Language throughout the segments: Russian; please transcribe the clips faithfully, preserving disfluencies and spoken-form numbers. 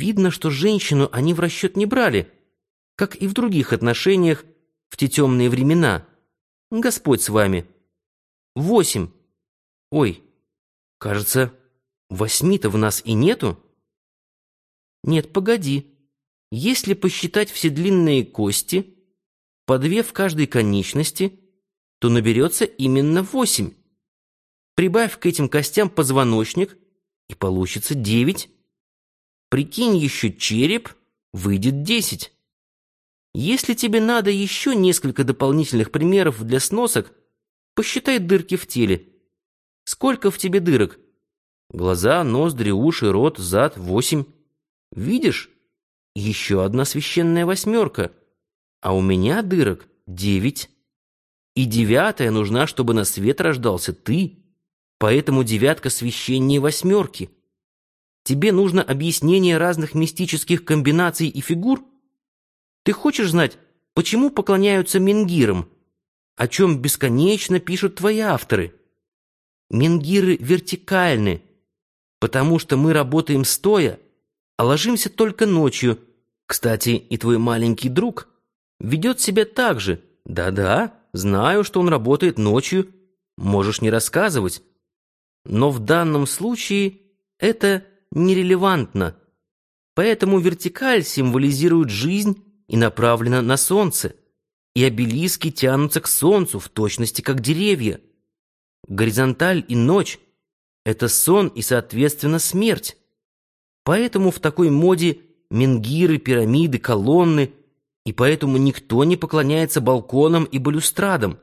Видно, что женщину они в расчет не брали, как и в других отношениях в те темные времена. Господь с вами. Восемь. Ой, кажется, восьми-то в нас и нету. Нет, погоди. Если посчитать все длинные кости, по две в каждой конечности, то наберется именно восемь. Прибавь к этим костям позвоночник, и получится девять. Прикинь еще череп, выйдет десять. Если тебе надо еще несколько дополнительных примеров для сносок, посчитай дырки в теле. Сколько в тебе дырок? Глаза, ноздри, уши, рот, зад — восемь. Видишь? Еще одна священная восьмерка. А у меня дырок девять. И девятая нужна, чтобы на свет рождался ты. Поэтому девятка священнее восьмерки. Тебе нужно объяснение разных мистических комбинаций и фигур? Ты хочешь знать, почему поклоняются менгирам, о чем бесконечно пишут твои авторы? Менгиры вертикальны, потому что мы работаем стоя, а ложимся только ночью. Кстати, и твой маленький друг ведет себя так же. Да-да, знаю, что он работает ночью, можешь не рассказывать. Но в данном случае это нерелевантно. Поэтому вертикаль символизирует жизнь и направлена на солнце, и обелиски тянутся к солнцу в точности как деревья. Горизонталь и ночь — это сон и, соответственно, смерть. Поэтому в такой моде менгиры, пирамиды, колонны, и поэтому никто не поклоняется балконам и балюстрадам.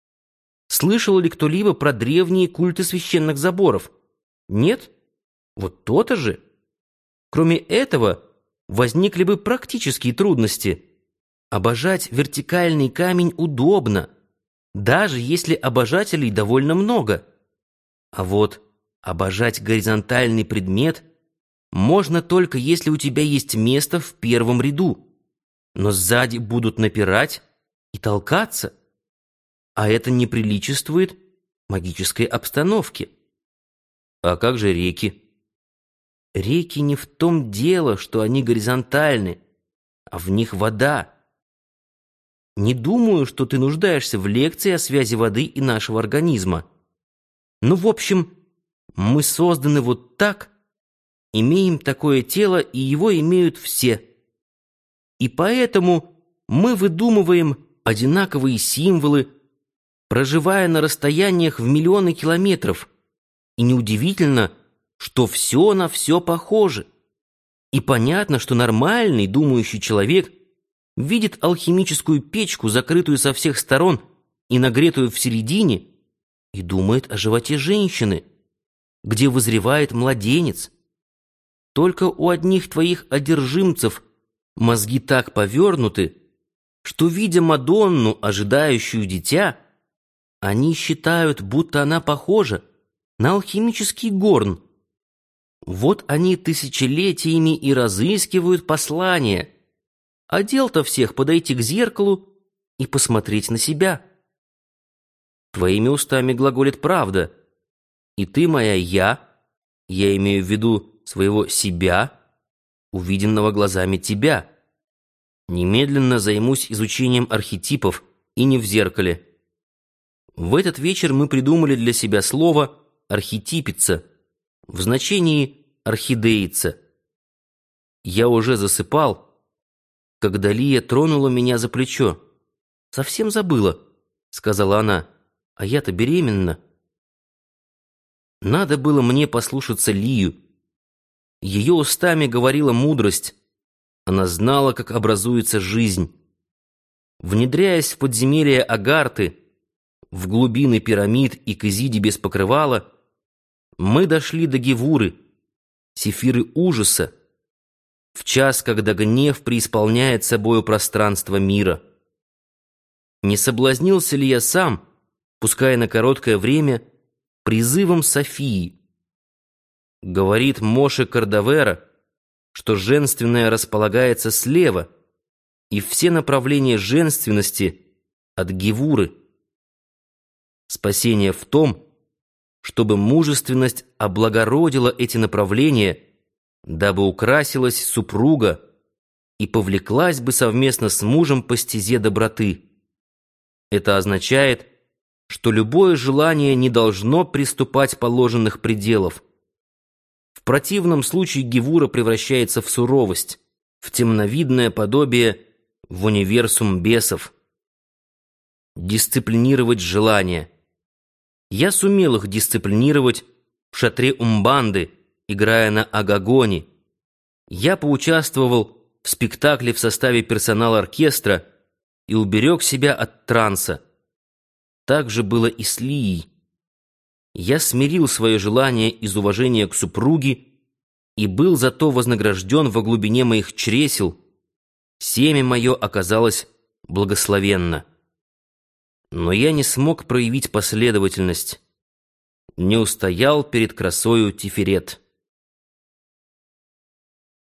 Слышал ли кто-либо про древние культы священных заборов? Нет? Вот то-то же. Кроме этого, возникли бы практические трудности. Обожать вертикальный камень удобно, даже если обожателей довольно много. А вот обожать горизонтальный предмет можно только если у тебя есть место в первом ряду, но сзади будут напирать и толкаться. А это не приличествует магической обстановке. А как же реки? Реки не в том дело, что они горизонтальны, а в них вода. Не думаю, что ты нуждаешься в лекции о связи воды и нашего организма. Ну, в общем, мы созданы вот так, имеем такое тело, и его имеют все. И поэтому мы выдумываем одинаковые символы, проживая на расстояниях в миллионы километров. И неудивительно, что все на все похоже. И понятно, что нормальный, думающий человек видит алхимическую печку, закрытую со всех сторон и нагретую в середине, и думает о животе женщины, где вызревает младенец. Только у одних твоих одержимцев мозги так повернуты, что, видя Мадонну, ожидающую дитя, они считают, будто она похожа на алхимический горн. Вот они тысячелетиями и разыскивают послание, а дел-то всех подойти к зеркалу и посмотреть на себя. Твоими устами глаголит правда, и ты, моя «я», я имею в виду своего себя, увиденного глазами тебя. Немедленно займусь изучением архетипов, и не в зеркале. В этот вечер мы придумали для себя слово «архетипица» в значении «орхидеица». Я уже засыпал, когда Лия тронула меня за плечо. «Совсем забыла», — сказала она, — «а я-то беременна». Надо было мне послушаться Лию. Ее устами говорила мудрость. Она знала, как образуется жизнь. Внедряясь в подземелья Агарты, в глубины пирамид и к Изиде без покрывала, мы дошли до Гевуры, Сефиры ужаса, в час, когда гнев преисполняет собою пространство мира. Не соблазнился ли я сам, пускай на короткое время, призывом Софии? Говорит Моше Кардавера, что женственное располагается слева, и все направления женственности от Гевуры. Спасение в том, чтобы мужественность облагородила эти направления, дабы украсилась супруга и повлеклась бы совместно с мужем по стезе доброты. Это означает, что любое желание не должно приступать положенных пределов. В противном случае Гевура превращается в суровость, в темновидное подобие, в универсум бесов. Дисциплинировать желания. Я сумел их дисциплинировать в шатре Умбанды, играя на агагоне. Я поучаствовал в спектакле в составе персонала оркестра и уберег себя от транса. Так же было и с Лией. Я смирил свое желание из уважения к супруге и был зато вознагражден во глубине моих чресел. Семя мое оказалось благословенно. Но я не смог проявить последовательность, не устоял перед красою Тиферет.